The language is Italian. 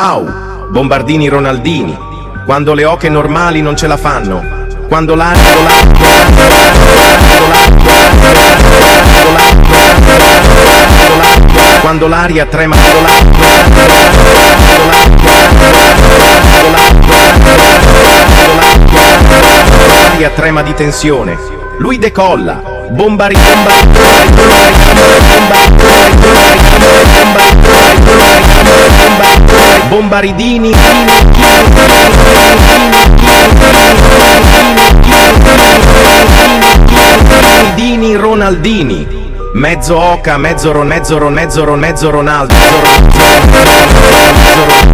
Au, Bombardini Ronaldini, quando le oche normali non ce la fanno, quando l'aria trema, l'aria trema di tensione, lui decolla, Bombaridini Ronaldini, mezzo Oca, mezzo Ronaldo,